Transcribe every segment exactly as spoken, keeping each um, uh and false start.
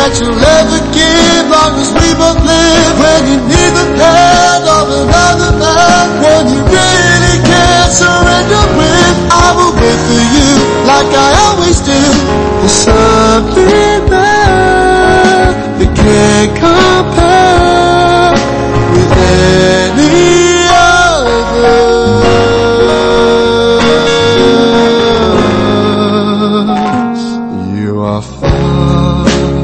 that you'll ever give, long as we both live. When you need the hand of another man, when you really can't surrender with, I will wait for you like I always do. There's something there that can't compare with any other. You are far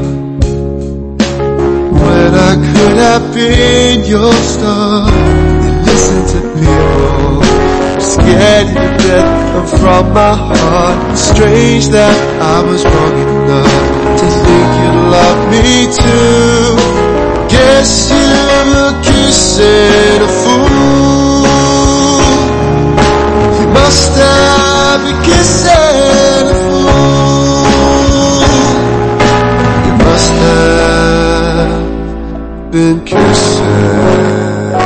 when I could have been your star. You listen to people, scared you to death, and from my heart, it's strange that I was wrong enough to think you'd love me too. Guess you were kissing a fool. You must have been kissing a fool. You must have been kissing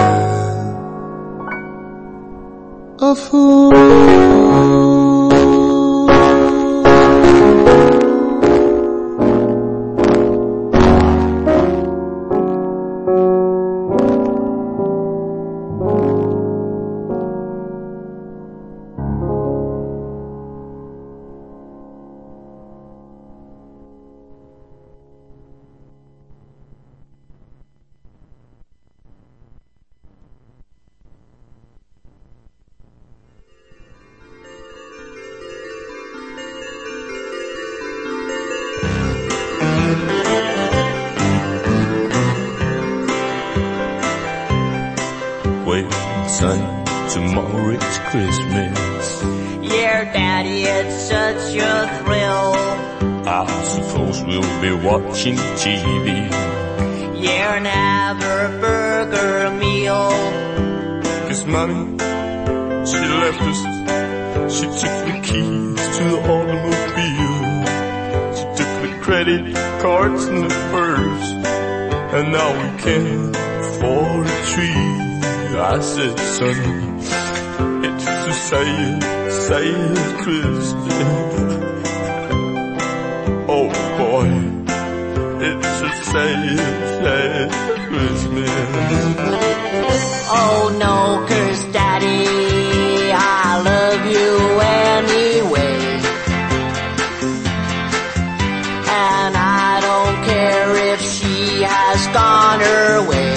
a fool. Son, tomorrow it's Christmas. Yeah, Daddy, it's such a thrill. I suppose we'll be watching T V. Yeah, and have a burger meal. Cause Mommy, she left us. She took the keys to the automobile. She took the credit cards and the purse. And now we can't afford a tree. I said, son, it's a sad, sad Christmas. Oh boy, it's a sad, sad Christmas. Oh no, 'cause Daddy, I love you anyway. And I don't care if she has gone her way.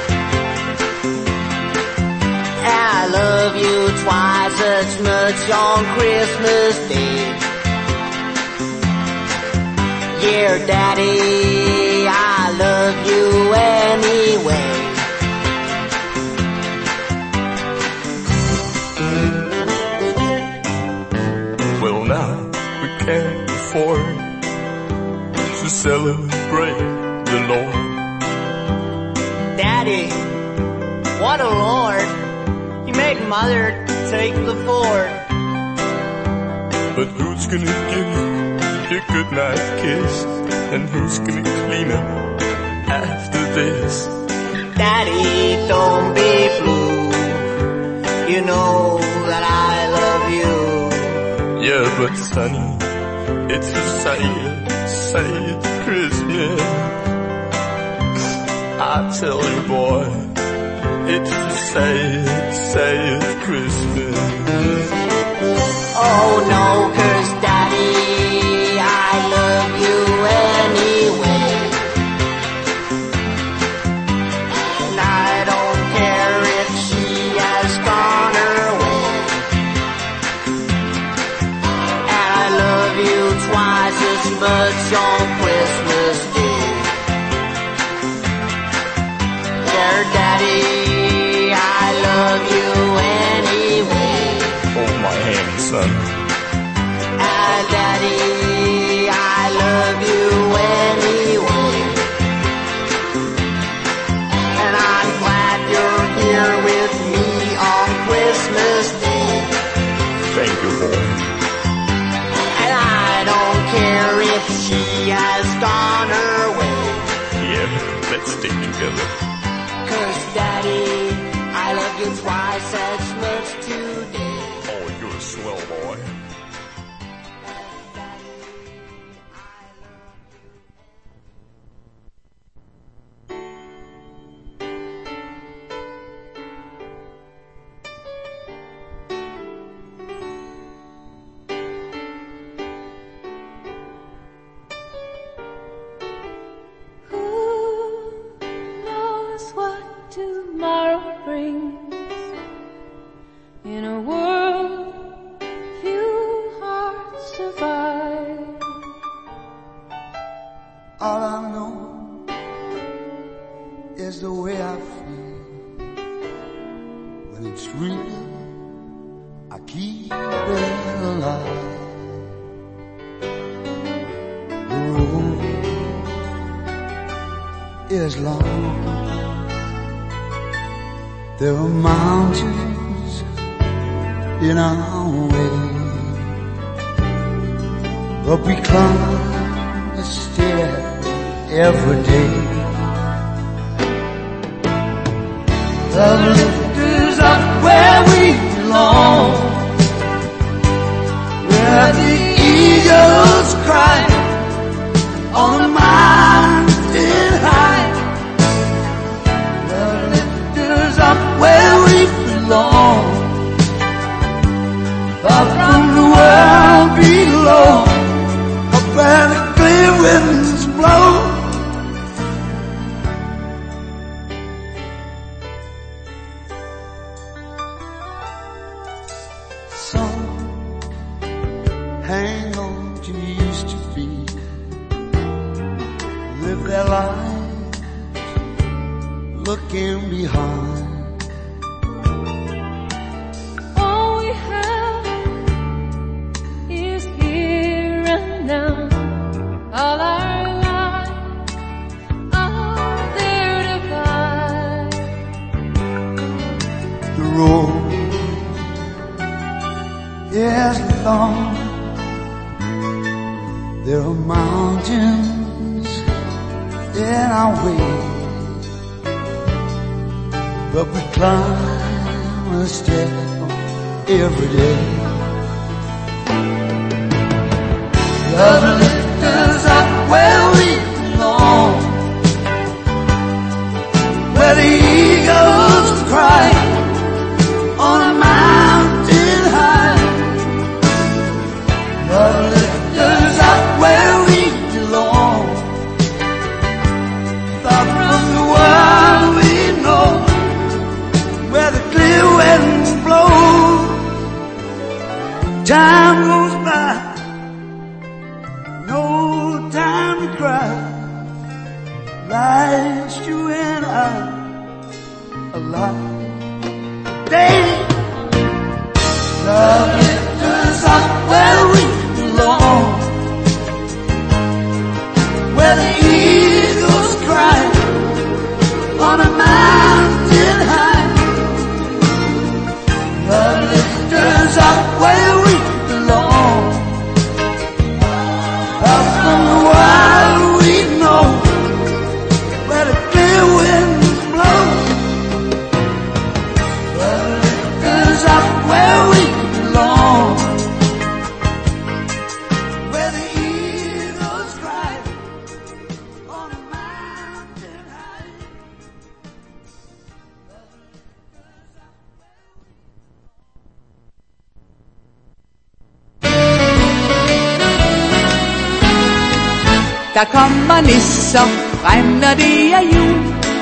I love you twice as much on Christmas Day. Yeah, Daddy, I love you anyway. Well, now we can't afford to celebrate the Lord. Daddy, what a Lord. He made Mother take the Ford. But who's gonna give you your goodnight kiss? And who's gonna clean up after this? Daddy, don't be blue. You know that I love you. Yeah, but Sonny, it's a sad, sad Christmas. I tell you, boy, it's a sad, sad Christmas. Oh no, 'cause Daddy, I love you anyway. And I don't care if she has gone her way. And I love you twice as much on Christmas Day. Dear Daddy, I love you anyway. Hold my hand, son. Ah, Daddy, I love you anyway. And I'm glad you're here with me on Christmas Day. Thank you, boy. And I don't care if she has gone her way. Yeah, let's stick together. 'Cause Daddy, I love you twice as much today. Oh, you're a swell boy. it's real, I keep it alive. The road is long, there are mountains in our way, but we climb a stair every day. Love lifters up where we belong, where the eagles cry on a mountain high. Love lifters up where we belong, far from the world below, up where the clear winds blow. Hang on to used to be, live their lives looking behind. All we have is here and now. All our lives are there to find. The road is long, there are mountains in our way, but we climb a step every day. Love lifters up where we belong, where the eagles cry on a mountain high. Love lifters up where we belong, far from the world we know, where the clear winds blow. Time goes by, no time to cry, life's you and I alive. Day, love lifters up where we belong, where the eagles cry on a mountain high. Love lifters up where we belong, up from the wild we know, where the clear winds blow. Love lifters up where we belong, where the eagles cry on a mountain high. Der kommer nisser frem, når det er jul.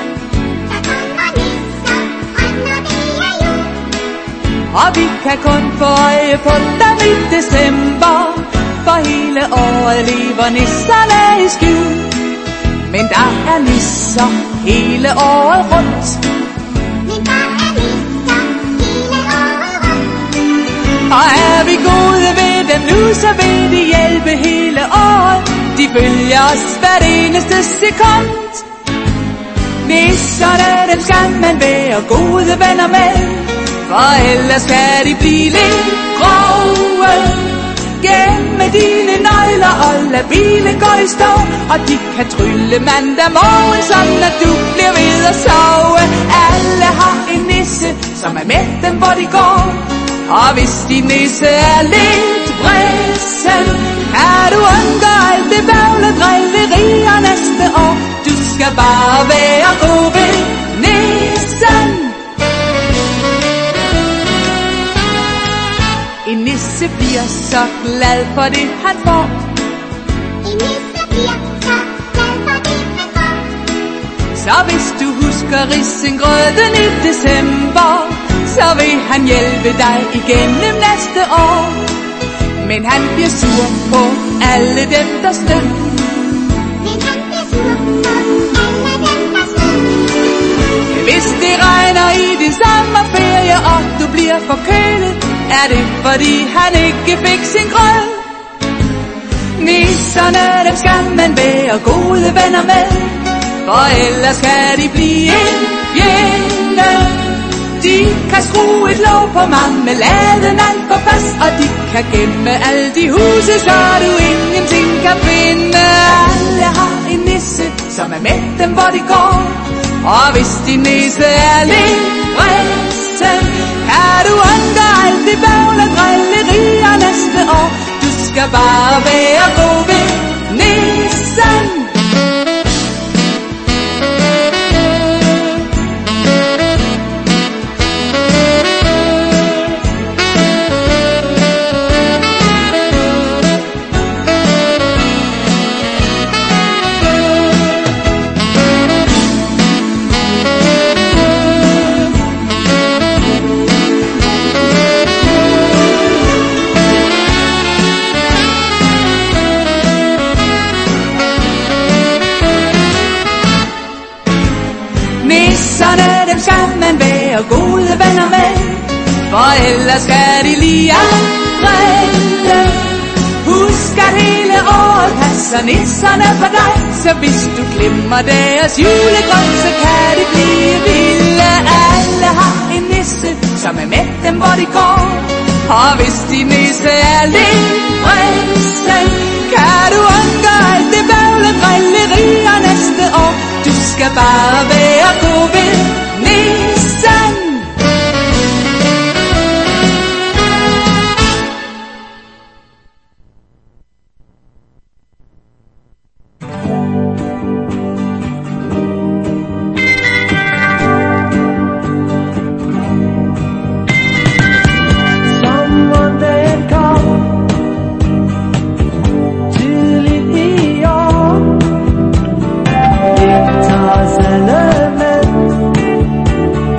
Og vi kan kun få øje på dem i december, for hele året lever nisserne i skjul. Men der er nisser hele året rundt. Og er vi gode ved dem nu, så vil de hjælpe hele året. De følger os hvert eneste sekund. Nisserne, dem skal man være gode venner med, for ellers kan de blive lidt grove. Gemme dine nøgler og lad bilen gå i stå, og de kan trylle mandag morgen, sådan at du bliver ved at sove. Alle har en nisse, som er med dem, hvor de går, og hvis din nisse er lidt vresen, kan du undgå alt det bøvle drillerier næste år. Du skal bare være god ved nissen. En nisse bliver så glad for det han får. En nisse bliver så glad for det han får. Så hvis du husker risengrøden i december, så vil han hjælpe dig igennem næste år. Men han bliver sur på alle dem, der snød. Men han bliver sur på alle dem, der snød. Hvis det regner i din sommerferie, og er forkølet, er det fordi han ikke fik sin grød. Nisserne, dem skal man være gode venner med, for ellers kan de blive en fjende. De kan skrue et låg på marmeladen alt på pas, og de kan gemme alle de huse, så du ingenting kan finde. Alle har en nisse, som er med dem, hvor de går, og hvis din nisse er lidt vristen, kan du undre alt det bøvl og drillerier næste år. Du skal bare være god ved nissen. Nisserne, dem skal man være gode venner med, for ellers skal de lige drille. Husk at hele året passer nisserne på dig, så hvis du glemmer deres julegrøn, så kan de blive vilde. Alle har en nisse, som er med dem, hvor de går, og hvis din nisse er lidt vristen, kan du undgå alt det bøvl og drillerier næste år. Du skal bare være god ved nissen. Sommeren den kom tidligt i år. Det tager alle med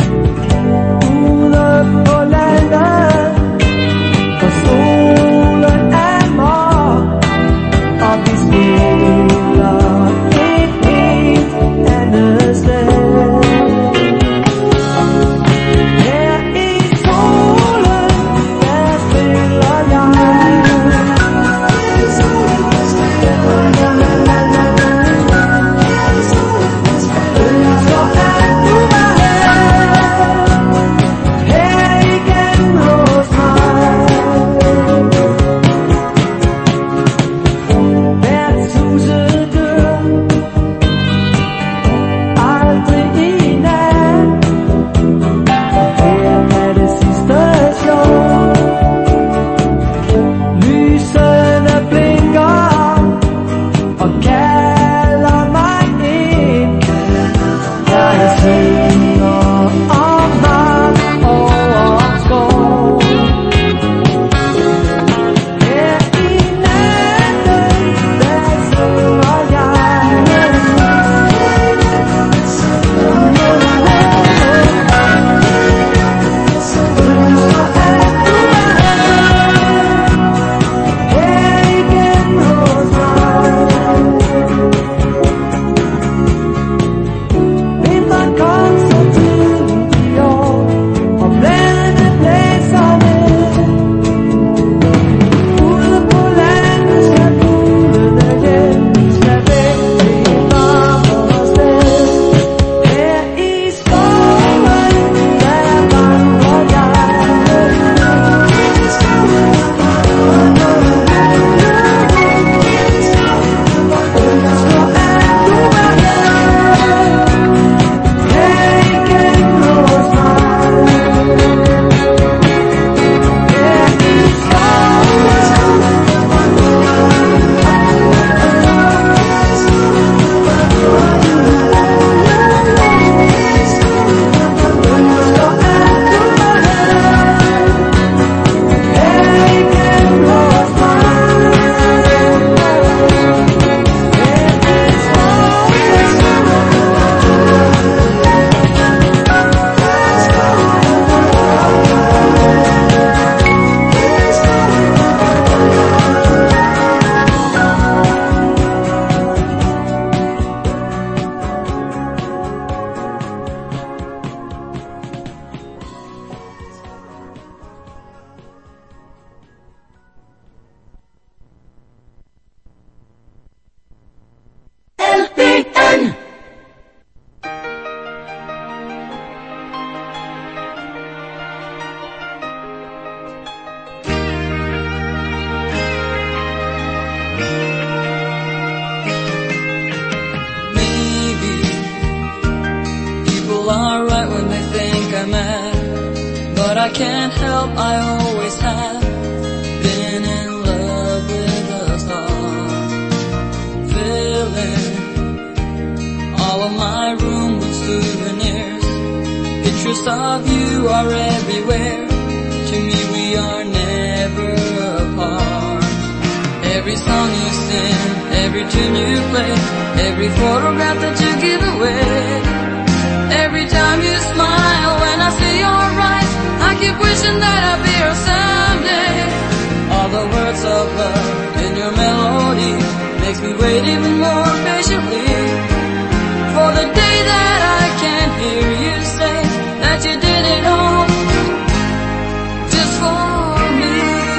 I can't help, I always have been in love with a star. Filling all of my room with souvenirs. Pictures of you are everywhere. To me we are never apart. Every song you sing, every tune you play, every photograph that you give away. Every time you smile when I see your eyes, I keep wishing that I'd be here someday. All the words of love in your melody makes me wait even more patiently for the day that I can hear you say that you did it all just for me.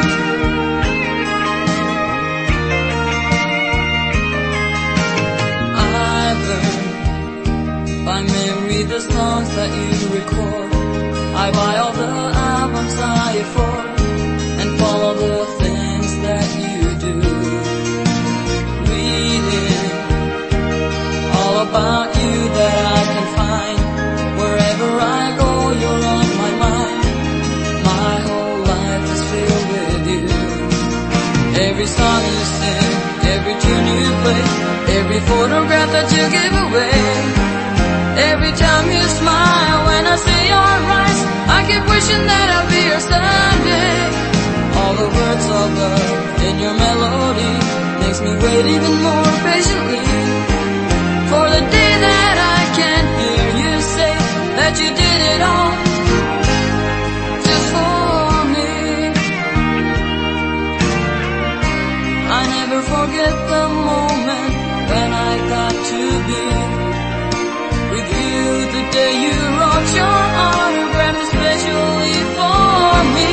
I've learned by memory the songs that you record. I buy all the albums I afford and follow the things that you do. Reading all about you that I can find. Wherever I go, you're on my mind. My whole life is filled with you. Every song you sing, every tune you play, every photograph that you give away. Every time you smile when I see your eyes, I keep wishing that I'll be here someday. All the words of love in your melody makes me wait even more patiently for the day that I can hear you say that you did it all just for me. I never forget the moment when I got to be with you, the day you wrote your autograph especially for me.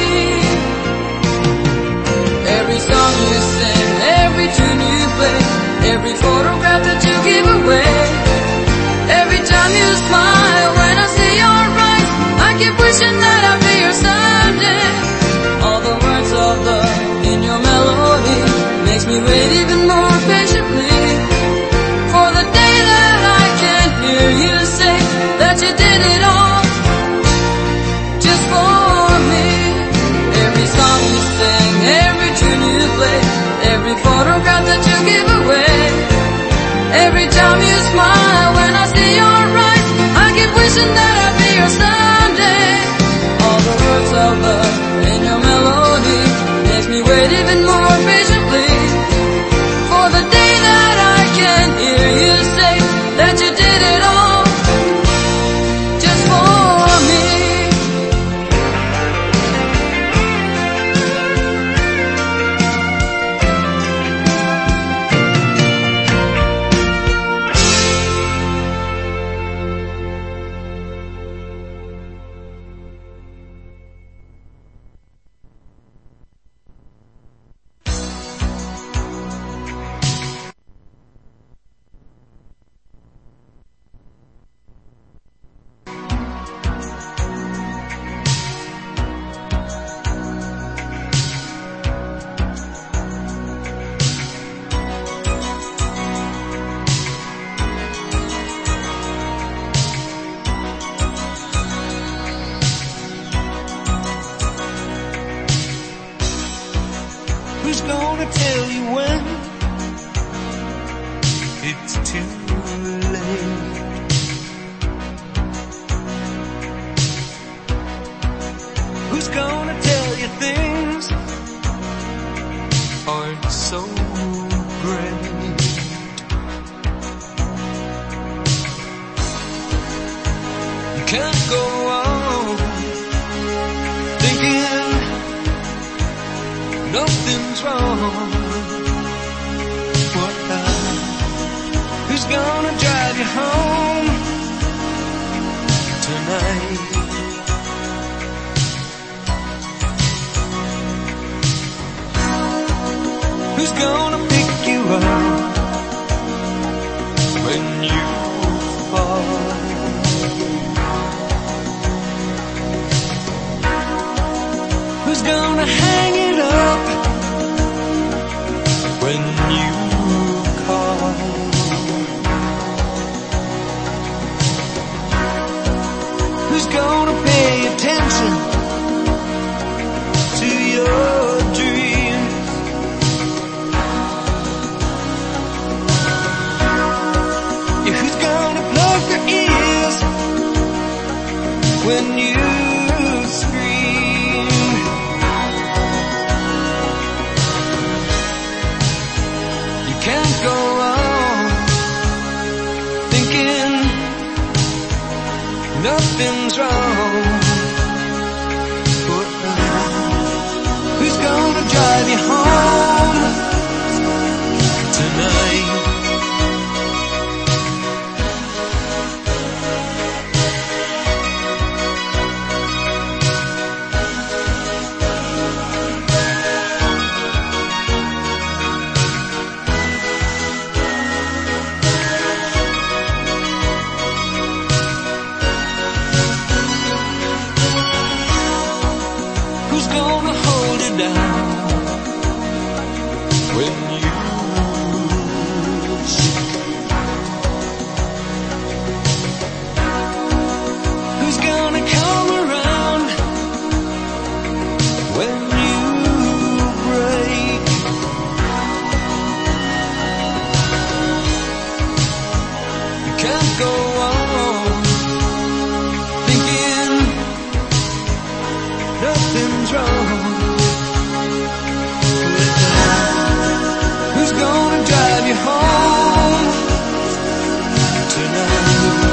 Every song you sing, every tune you play, every photograph that you give away. Every time you smile when I see your eyes, I keep wishing that I'd be here someday. All the words of love in your melody makes me wait even more patiently for the day that I can hear you say that you did it all just for me. Every song you sing, every tune you play, every photograph that you give away. Every time you smile when I see your eyes, I keep wishing that I'd be here someday. All the words of love in your melody makes me wait even more patiently for the day that I can hear you say that you did it all just for me. Who's gonna tell you when it's too late? Who's gonna tell you things aren't so great? You can't go on thinking nothing's wrong. What now? Who's gonna drive you home tonight? Who's gonna pick you up when you fall? Who's gonna hang it up when you call? Who's gonna pay attention drive you home tonight. Who's gonna hold it down when you sleep? Who's gonna come around when you break? You can't go on thinking nothing's wrong. Who's gonna drive you home tonight?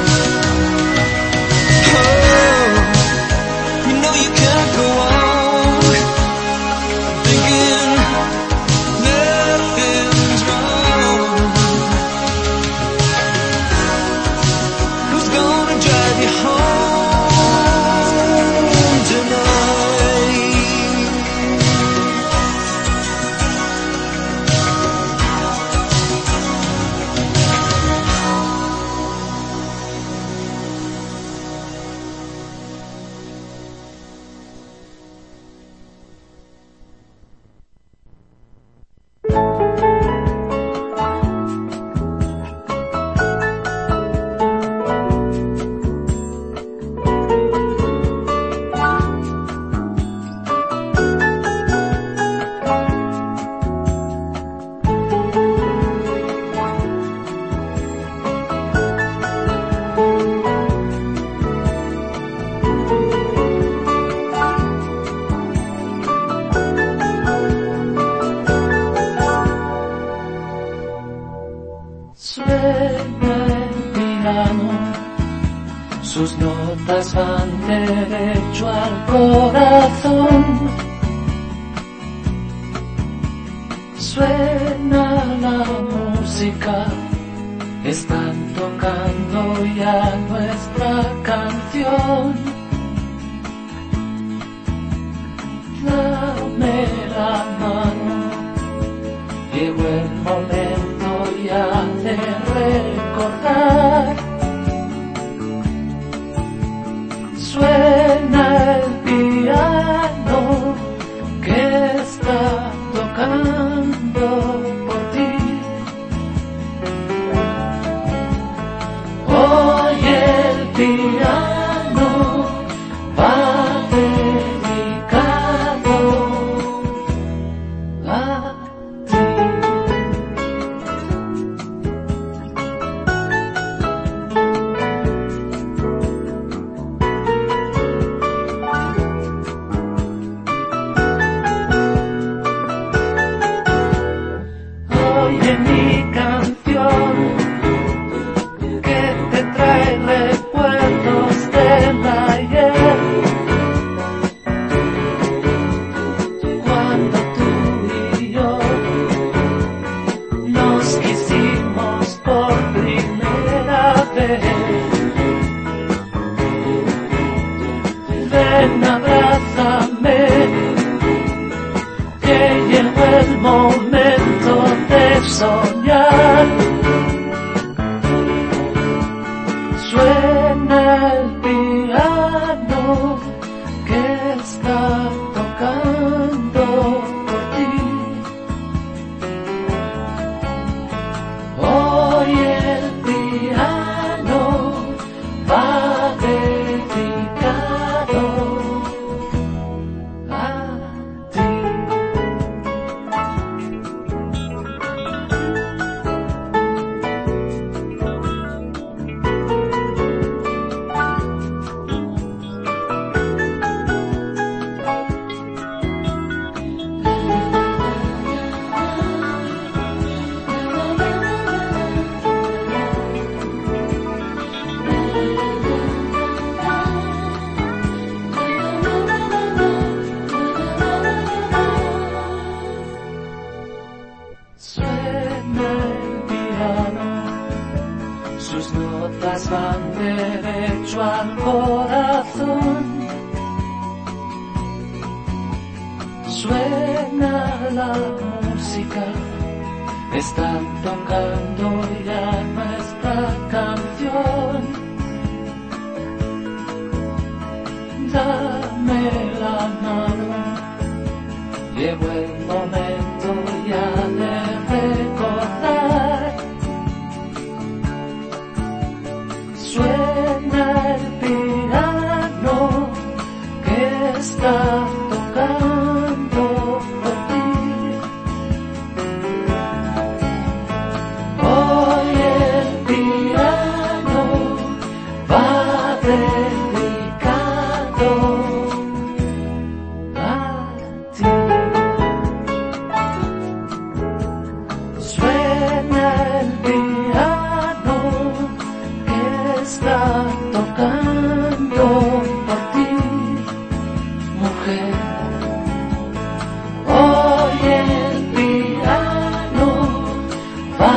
Oh, you know you can't go on thinking nothing's wrong. Who's gonna drive you home tonight? Suena el piano, sus notas van derecho al corazón. Suena la música, están tocando ya nuestra canción. Dame la mano, llegó el momento ya de recordar. Suena el piano que está tocando por ti. Hoy el piano va dedicado a ti. Suena la música, están tocando ya nuestra canción. Dame la mano, llegó el momento ya de recordar. Suena el piano que está tocando por ti. Hoy el piano va dedicado a ti. Suena el piano que está tocando por ti, mujer. Hoy el piano va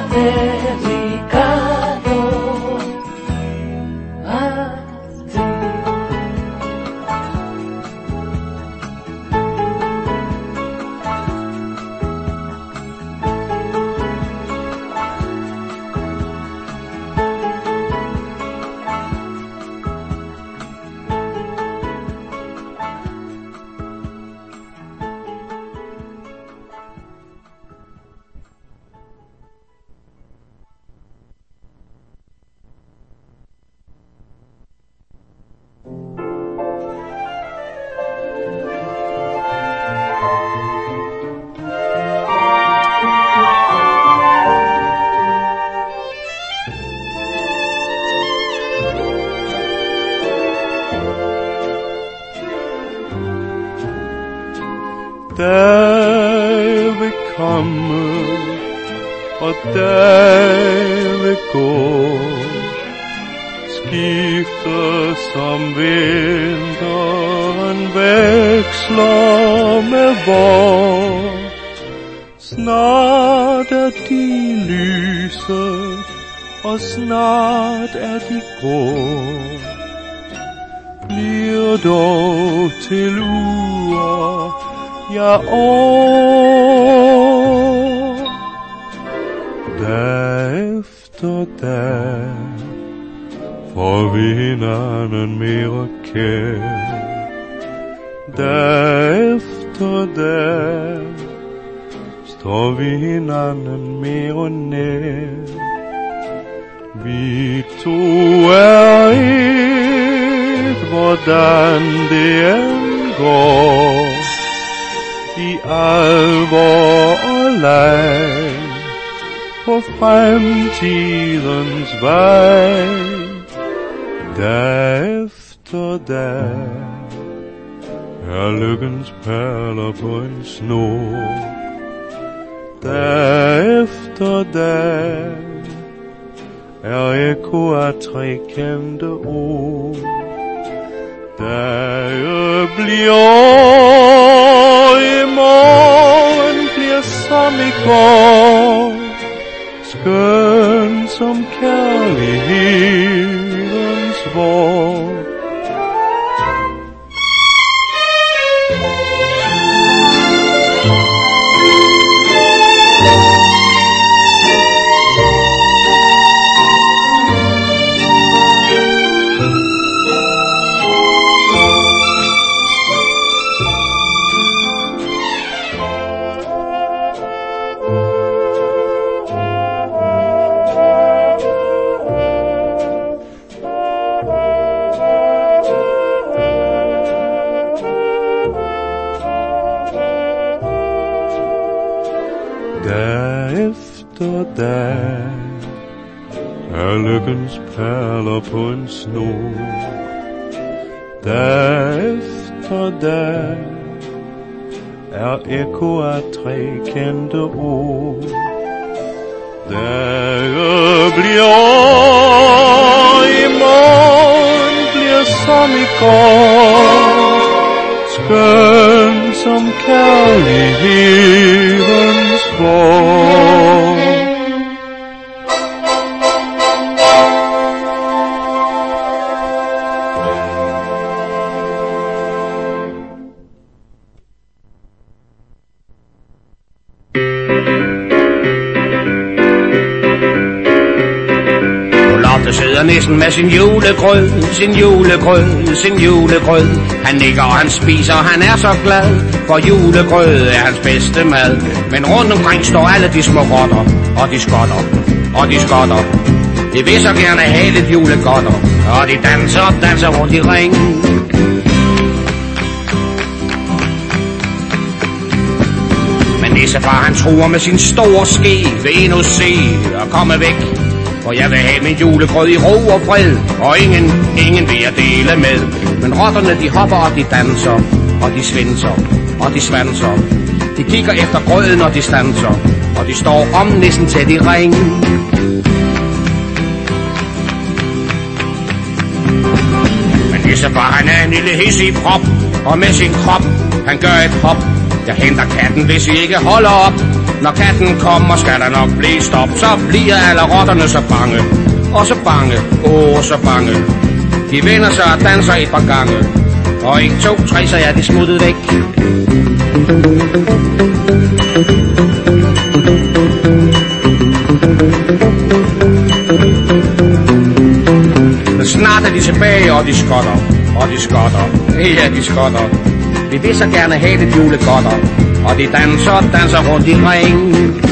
dedicado a ti. Der vil komme, og der vil gå, skifter som vinteren veksler med vår. Snart er de lyse, og snart er de grå. Bliver dog til uger, ja år. Dag efter dag får vi hinanden mere kær. Dag efter dag står vi hinanden mere nær. Vi to er et, hvordan det end går. I alvor og leg på fremtidens vej. Dag efter dag er lykkens perler på en snor. Dag efter dag er ekko af tre kendte ord. Dage bliver i morgen, bliver som i går, skøn som kærlighedens vår. Dag er lykkens perler på en snor. Dag efter dag er ekko af tre kendte ord. Dage bliver i morgen, bliver som i går, skøn som kærlighedens vår. Så sidder nissen med sin julegrød, sin julegrød, sin julegrød. Han nikker og han spiser, og han er så glad, for julegrød er hans bedste mad. Men rundt omkring står alle de små rotter, og de skotter, og de skotter. De vil så gerne have lidt julegodter, og de danser, danser rundt i ring. Men nissefar han truer med sin store ske, vil endnu se og komme væk. For jeg vil have min julegrød i ro og fred, og ingen, ingen vil jeg dele med. Men rotterne de hopper og de danser, og de svinser, og de svanser. De kigger efter grøden og de standser, og de står om nissen tæt i ring. Men nissefar han er en lille hissig prop, og med sin krop han gør et hop. Jeg henter katten, hvis I ikke holder op. Når katten kommer, skal der nok blive stop. Så bliver alle rotterne så bange, og så bange, åh så bange. De vender sig og danser et par gange, og en, to, tre, så er de smuttet væk. Men snart er de tilbage, og de skotter, og de skotter, ja de skotter. Vi vil så gerne have lidt julegodter, og de danser, danser rundt i ring.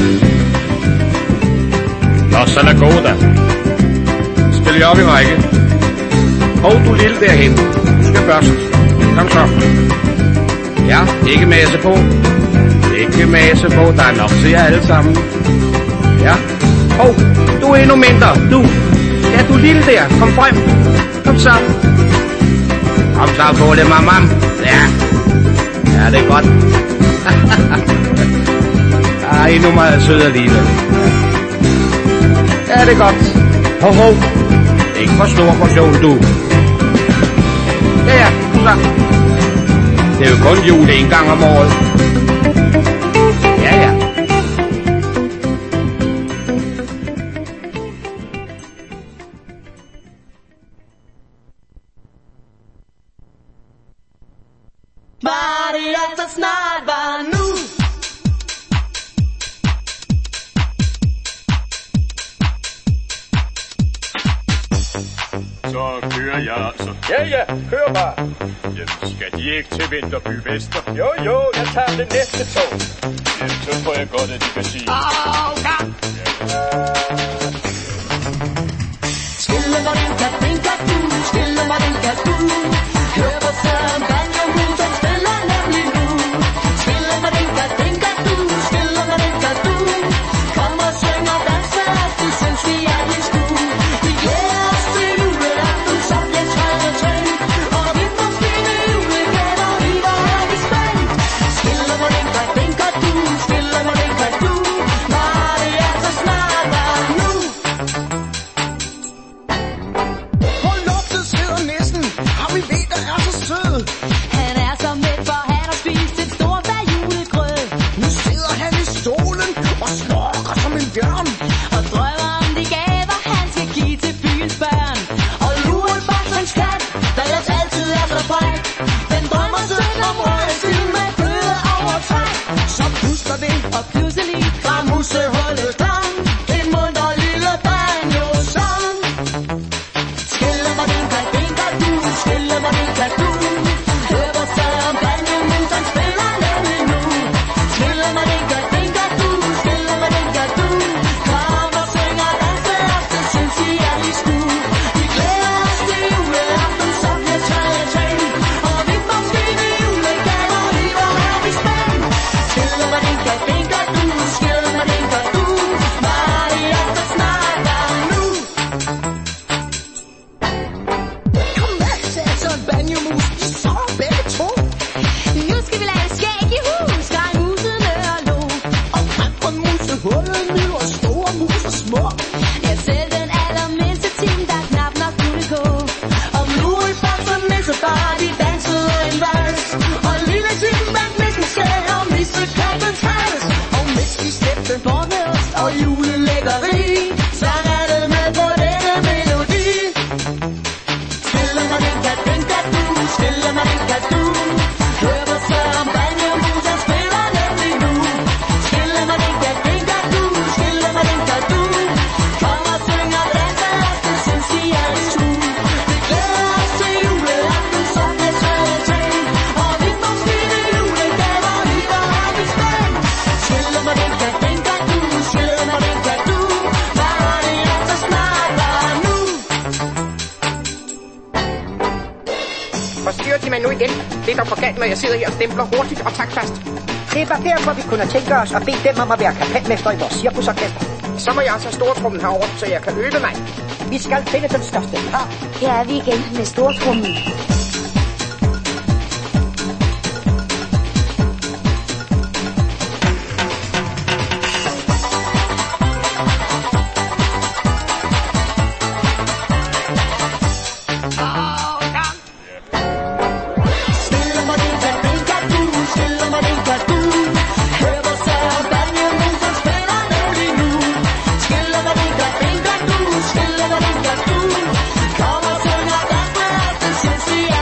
Nå, så lad gå da. Spil jer op i række. Hov, du lille derhen. Du skal børste. Kom så. Ja, ikke mase på. Ikke mase på, der er nok til jer alle sammen. Ja. Hov, du er endnu mindre. Du. Ja, du lille der. Kom frem. Kom så. Kom så på det, mamam. Ja. Ja, det er godt. Ej, endnu meget sød alligevel. Ja, det er godt. Hov, hov. Ikke for stor portion, du. Ja, ja, så. Det er jo kun jul en gang om året. Ja, ja. Bare at der snart var nu. Så kører jeg altså. Ja, ja, kør bare. Jamen, skal de ikke til Vinterby Vester? Jo, jo, jeg tager det næste tog. Jamen, så tror jeg godt, at de kan sige. Åh, ja. Skille mig den kan, den kan du. Skille mig den kan du. Hør på Søren Banjo, hun som spiller nemlig nu. Skille mig den kan, den kan du. Skille mig den kan du. Kom og syng og danse, du synes vi er i stue. Vi glæder os til juleaften, som bliver tredje trin. Og vi får fine julegaver, i hvor er vi spændt. Skille mig den kan, den kan du. Skille mig den kan du. Når det er så snart var nu. Hvor lugtet sidder nissen, har vi ved, der er så sød. Han er så mæt, for han har spist et stort bag julegrød. Nu sidder han i stolen og snorker som en bjørn. Og drømmer om de gaver, han skal give til byens børn. Og luren bag hans kat, der ellers altid er så fræk. Den drømmer sødt om røgsil med fløde over træk. Så puster det, Og pludselig fra musehullet frem. en munter lille banjo-sang. Skille mig den kan, den kan du. Skille mig den kan du. Hør hvor Søren Banjo, mens han spiller nemlig nu. Skille mig den kan, den kan du. Skille mig den kan du. Kom og syng og danse os, det synes vi er i stue. Vi glæder os til juleaften, som bliver tredje trin. Og vi får fine julegaver, i hvor er vi spændt. Skille mig den kan, den kan du. Skille mig den kan du. Var det at der snart var nu. Kom med, sagde Søren Banjo-mus. De sover begge to. Nu skal vi lave skæg i hus, skreg musene og lo. Og frem fra musehullet lyder store mus og små. Jeg selv den allermindste time, der knap nok kunne gå. Om luren fandt og nissefar, de dansede en vals. Og lille Tim vandt nissen skæg og nissekampens hals. Og mens de slæbte Bort med ost og julelækkeri, sang alle med på denne melodi. Skille mig den kan, den kan du. Skille mig den kan du. Hør hvor Søren Banjo, Det er dog for galt, når jeg sidder her og stempler hurtigt og taktfast. Det var derfor, vi kunne tænke os at bede dem om at være kapelmester i vores cirkusorkester. Så må jeg altså stortrummen herover, så jeg kan øve mig. Vi skal finde den største par. Her er vi igen med stortrummen. Kom og syng og dans med os, den sindssyge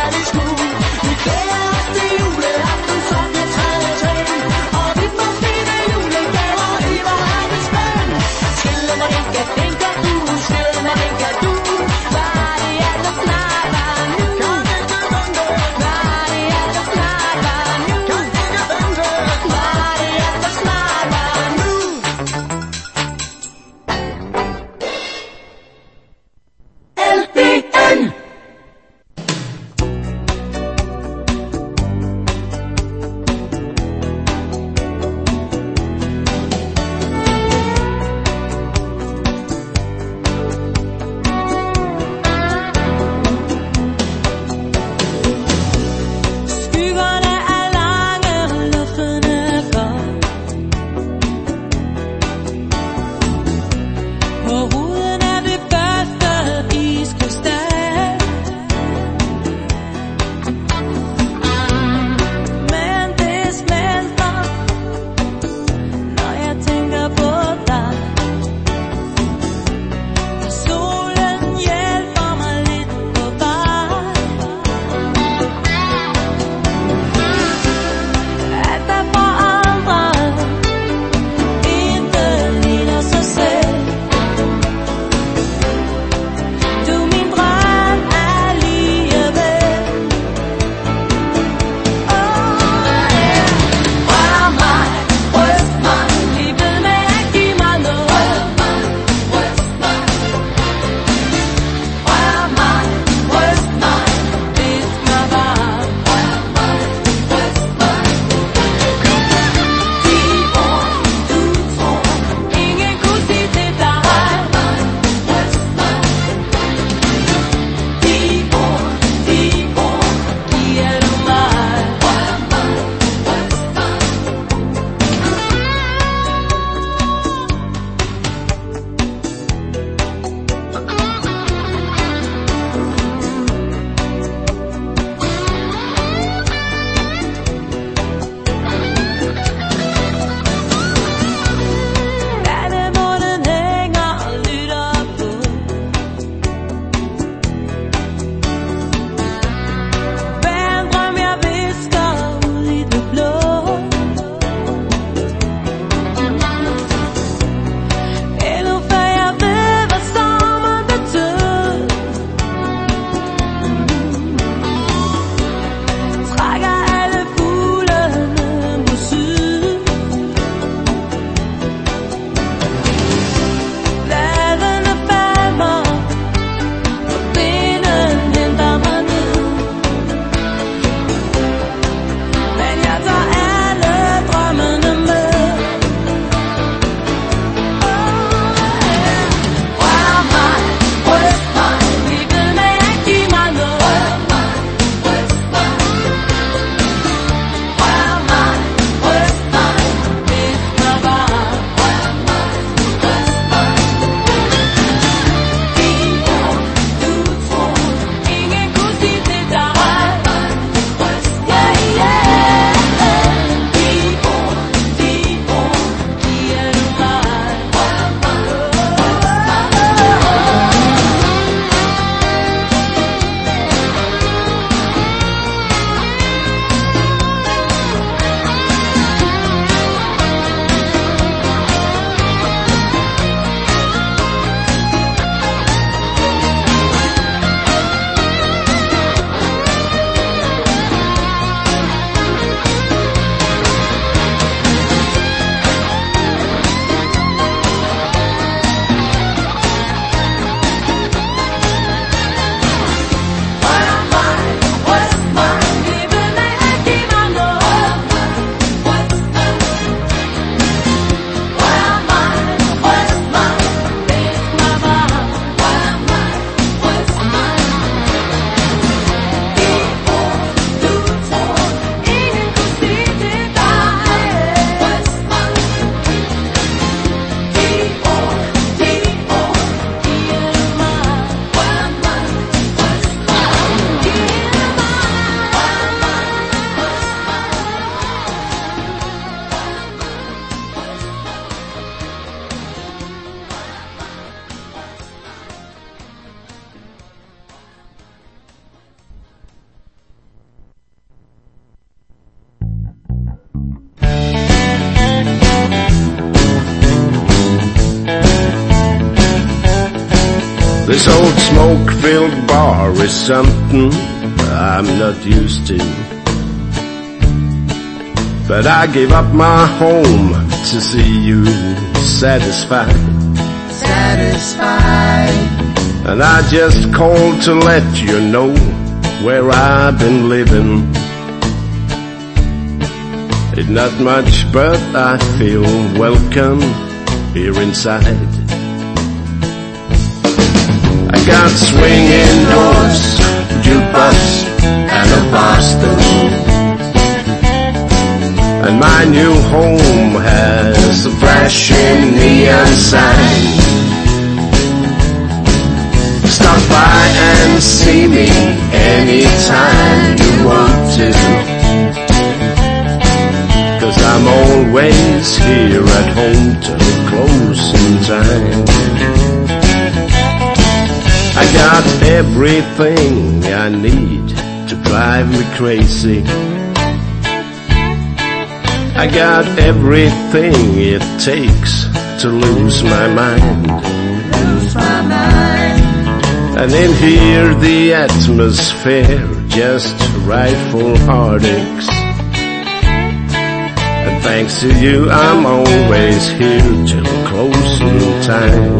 This old smoke-filled bar is something I'm not used to. But I gave up my home to see you satisfied. Satisfied. And I just called to let you know where I've been living. It's not much, but I feel welcome here inside. I got swinging doors, jukebox, and a bar stool. And my new home has a flashing neon sign. Stop by and see me anytime you want to, 'cause I'm always here at home till closing time. I got everything I need to drive me crazy. I got everything it takes to lose my mind. Lose my mind. And in here the atmosphere just right for heartaches. And thanks to you I'm always here till closing time.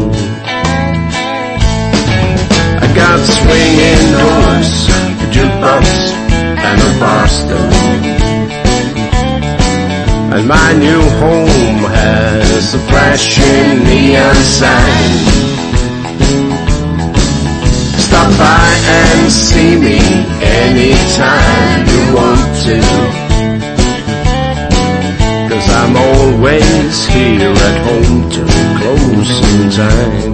I got swinging doors, a jukebox, and a bar stool. And my new home has a flashing neon sign. Stop by and see me anytime you want to, 'cause I'm always here at home till closing time.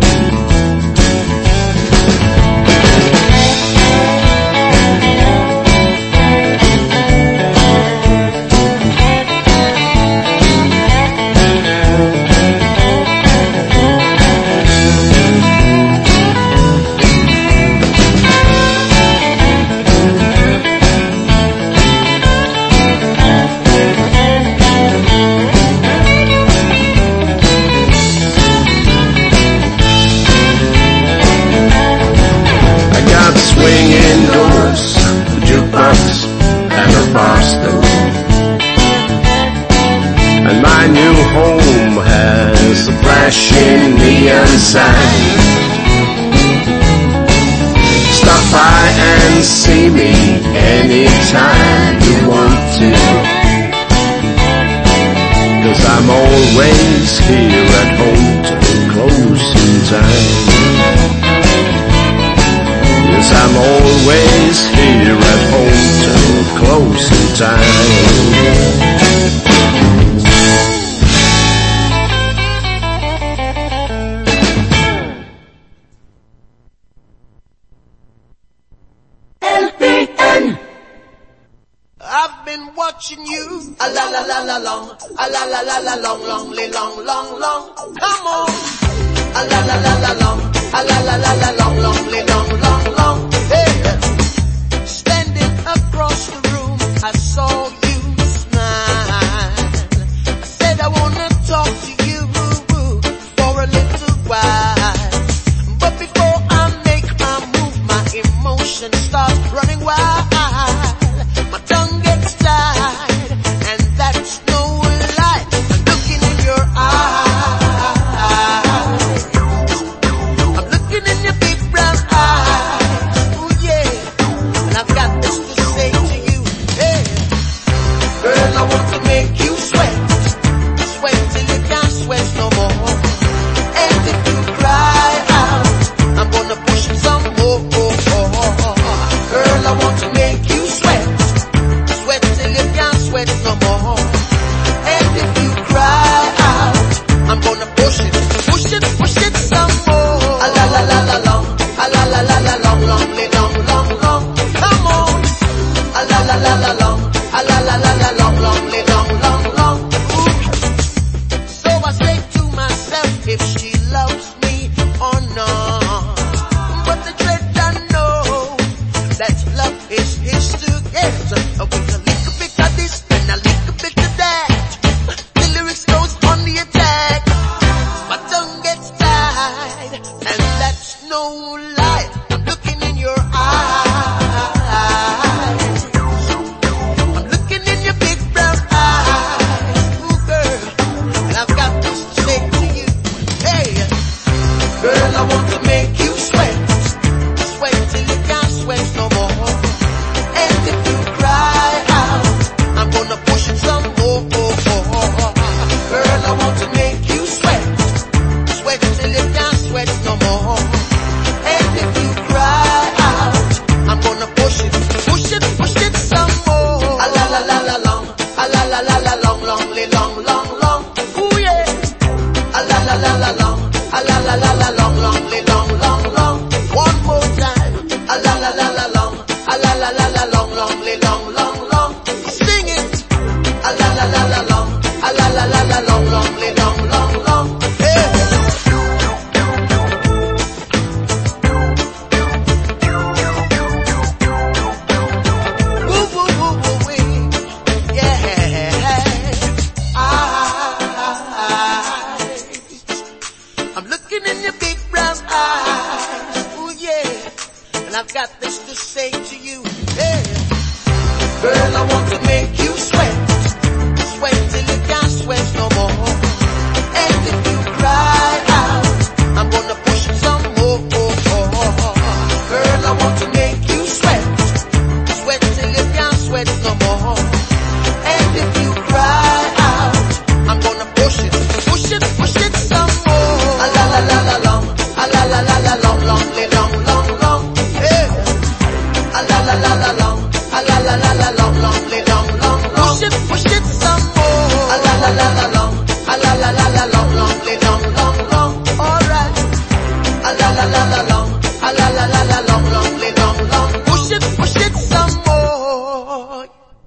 Swinging doors, a jukebox, and a bar stool. And my new home has a flashing neon sign. Stop by and see me anytime you want to, 'cause I'm always here at home till closing time. Yes, I'm always here at home till closing time. L P N. I've been watching you a la la la la long, a la la la la long, long, long, long, long. Come on, a la la la la long, a la la la la long, long, long, long, long. Hey, standing across the room, I saw you smile. I said I wanna talk to you for a little while, but before I make my move, my emotions start running wild. My tongue gets tied, and that's no lie. I'm looking in your eyes. I'm looking in your big brown eyes. Oh yeah, and I've got this to say to you. Hey, lonely, long, long, long. Ooh yeah. A la la la la long, a la la la la long, lonely, long, long, long. One more time. A la la la la long, a la la la la long, lonely, long, long, long. Sing it. A la la la la long, a la la la la long, lonely, long, long, long. Hey. Woo woo woo woo wee. Yeah. Eyes. I'm looking in your big brown eyes. Ooh yeah. And I've got this to say to you. Yeah. Girl, I want to make you sweat. Sweat till you can't sweat no more. And if you cry out, I'm gonna push some more. Girl, I want to make you sweat. Sweat till you can't sweat no more. And if you cry out, I'm gonna push it, push it, push it some more. A la la la la long, a la la la la long, long, long, long, long. Hey. A la la la la long, a la la la la long, long, long, long, long. Push it, push it some more. A la la la la long, a la la la la long, long, long, long, long. Alright. A la la la la long, a la la la la long, long, long, long. Push it, push it some more.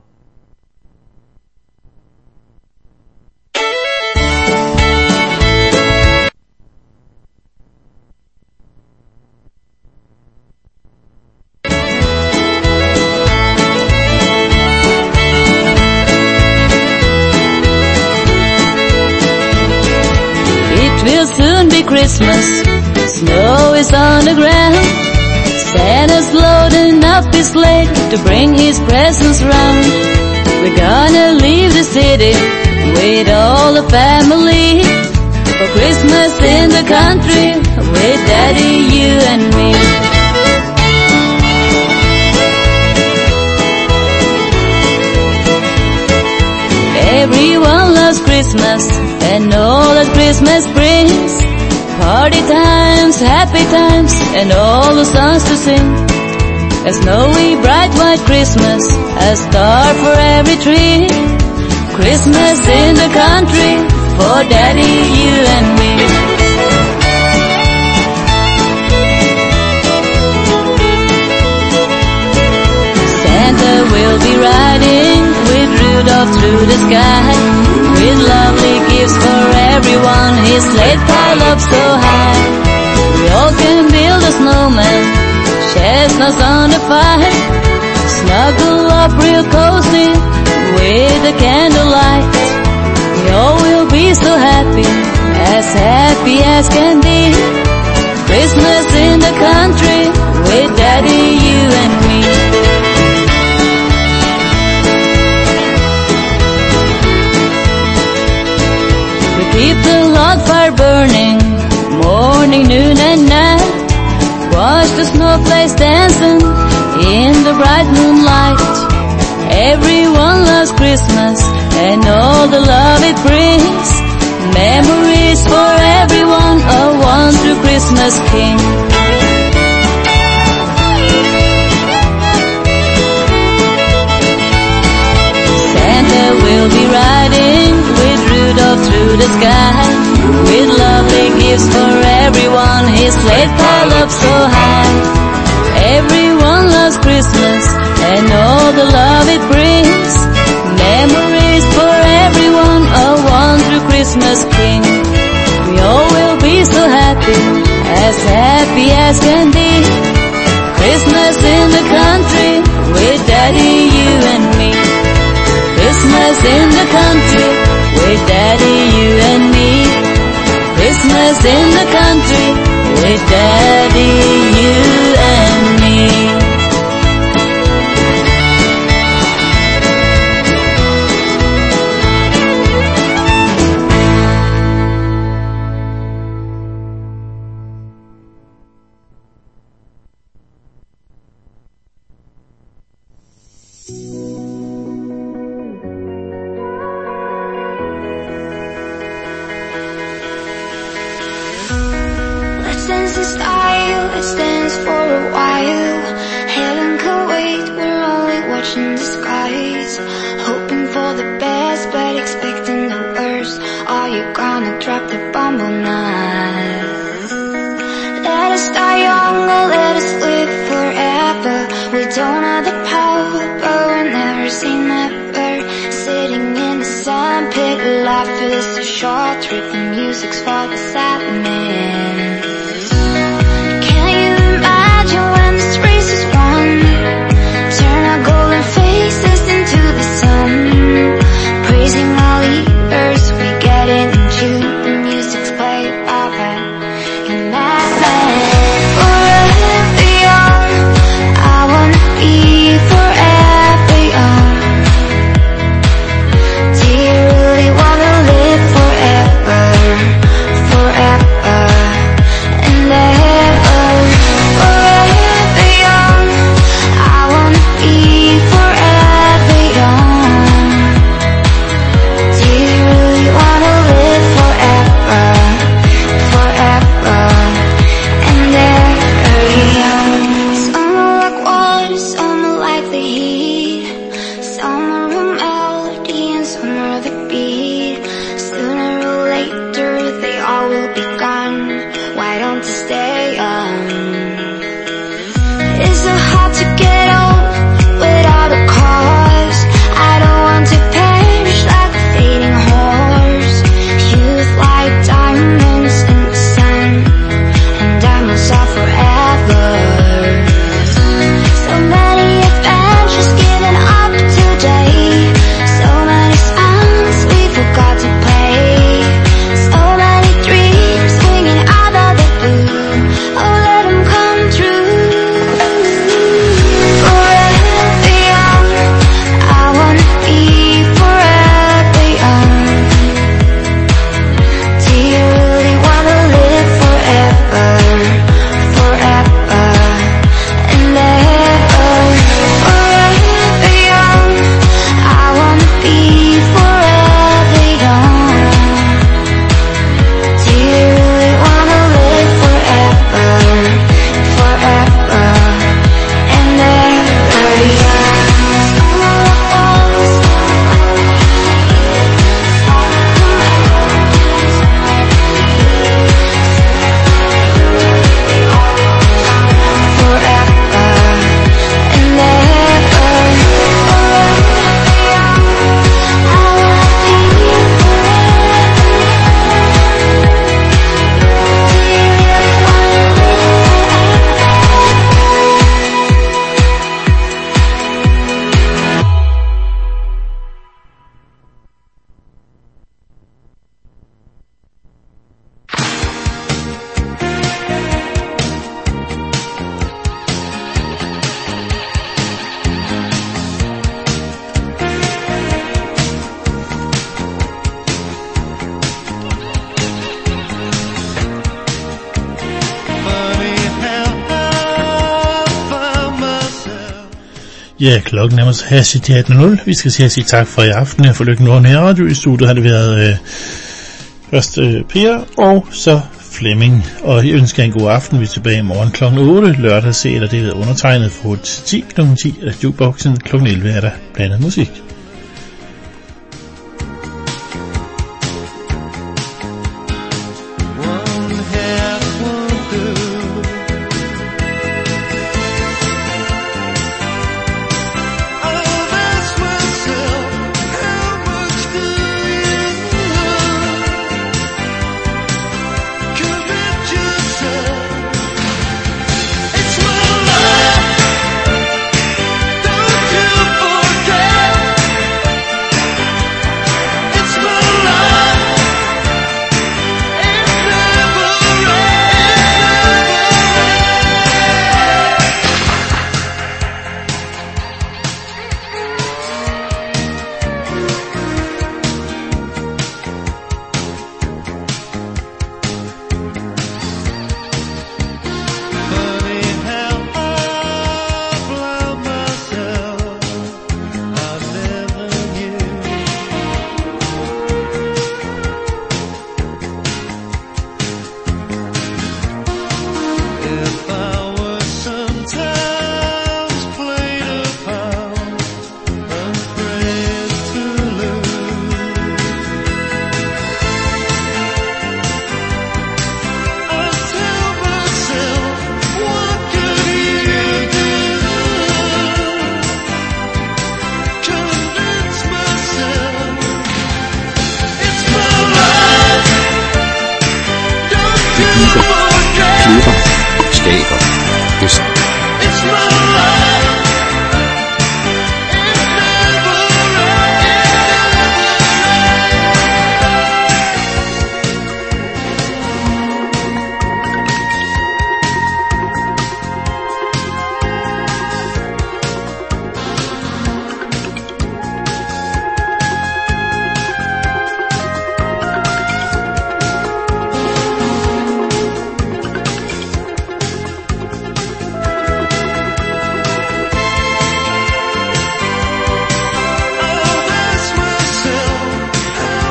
It will soon be Christmas, snow is on the ground. Santa's loading up his sleigh to bring his presents round. We're gonna leave the city with all the family for Christmas in the country with Daddy, you and me. Everyone loves Christmas and all that Christmas brings. Party times, happy times, and all the songs to sing. A snowy, bright, white Christmas, a star for every tree. Christmas in the country for Daddy, you and me. Santa will be riding with Rudolph through the sky, with lovely gifts for everyone, his sleigh piled up so high. We all can build a snowman, chestnuts on the fire, snuggle up real cozy with the candlelight. We all will be so happy, as happy as can be. Christmas in the country with Daddy, you and me. Keep the log fire burning, morning, noon and night. Watch the snowflakes dancing in the bright moonlight. Everyone loves Christmas and all the love it brings. Memories for everyone, a one true Christmas King. Santa will be riding with Rudolph through the sky, with lovely gifts for everyone, his sleigh piled up so high. Everyone loves Christmas and all the love it brings. Memories for everyone, a one true Christmas King. We all will be so happy, as happy as can be. Christmas in the country with Daddy, you and me. Christmas in the country with Daddy, you and me. Christmas in the country with Daddy, you and me. Sense of style, it stands for a while. Heaven can wait, we're only watching the skies. Hoping for the best, but expect bumble not. Let us die young or let us live forever. We don't have the power, but we're never say never. Sitting in the sandpit, life is a short trip. The music's for the sadness. Can you imagine when this race is won? Turn our golden faces into the sun. Praising our leaders, we get into the music's played over. And madman, forever young. I wanna be forever young. Do you really wanna live forever, forever and ever? Forever young. I wanna be forever young. Do you really wanna live forever, forever and ever young? Some are like water, some are like the heat. Some are a melody and some are the beat. Sooner or later they all will be gone. Why don't you stay young? Is it hard to get old without a cause? I don't want to perish like a fading horse. Youth like diamonds in the sun, and diamonds are forever. So many adventures given up today. So many songs we forgot to play. So many dreams swinging out of the blue. Oh, let them come true. Forever young. I wanna be forever young. Do you really wanna live forever, forever and ever? Forever young. I wanna be forever young. Do you really wanna live forever, forever and ever young? Ja, klokken er måske halv til atten nul. Vi skal sige, sige tak for i aften. Her for Lykken Norden her radio. I studiet har det været øh, først øh, Per og så Flemming. Og jeg ønsker en god aften. Vi er tilbage i morgen klokken otte. Lørdag se, eller det er undertegnet fra ti klokken ti. Jukeboxen klokken elleve er der blandet musik.